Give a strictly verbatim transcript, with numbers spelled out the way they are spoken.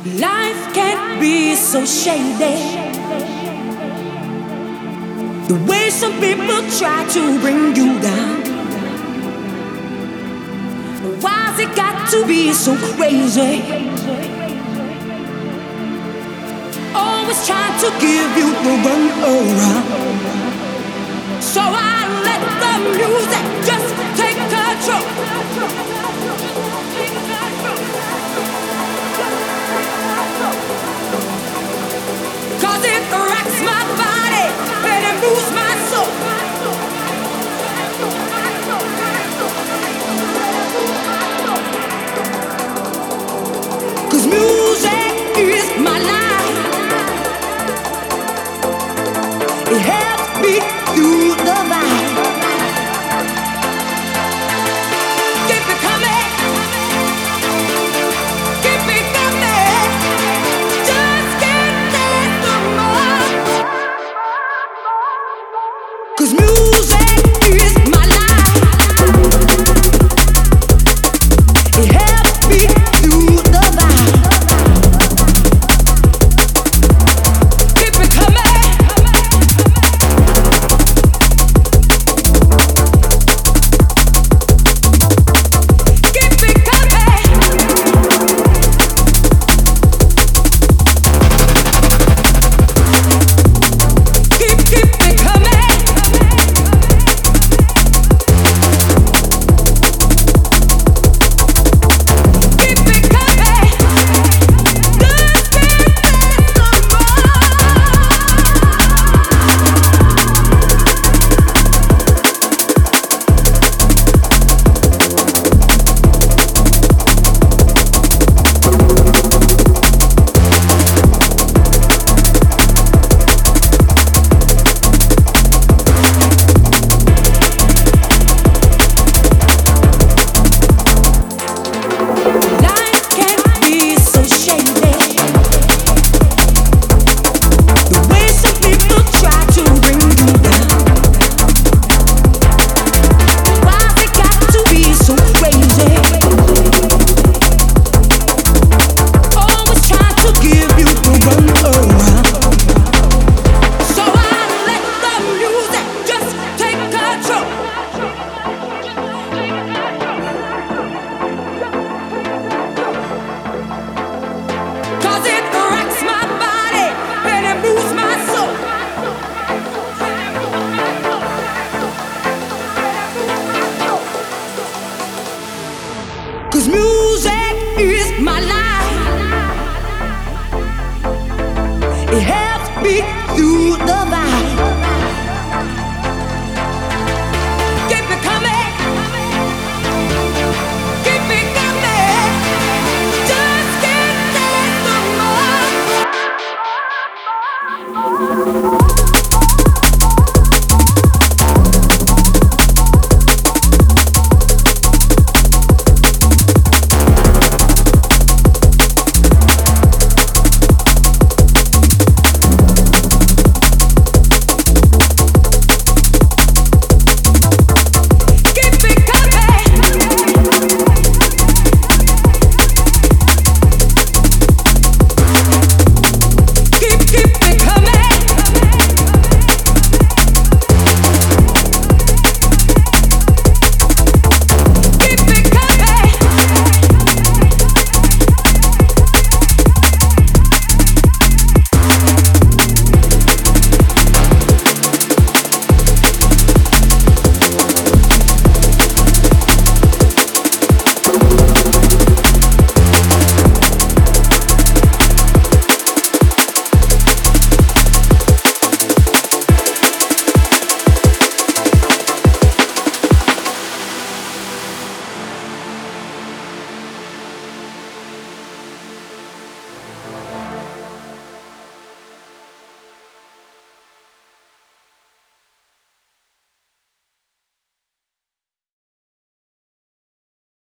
Life can be so shady. The way some people try to bring you down. Why's it got to be so crazy? Always trying to give you the run around. So I let the music just take control. Cause it rocks my body and it moves my soul. Cause music is my life. It helps me through the night. Keep it coming. Keep it coming. Just can't take no more. Cause music is my life. It helps me through the night. Keep it coming. Keep it coming. Keep, keep it coming. Keep it coming. Just can't take no more. Life can be so shady. The way some people try to bring you down. Why's it got to be so crazy? Always trying to give you the run around. So I let the music just take control. Cause it rocks my body and it moves my soul. Cause music is my life. It helps me through the night.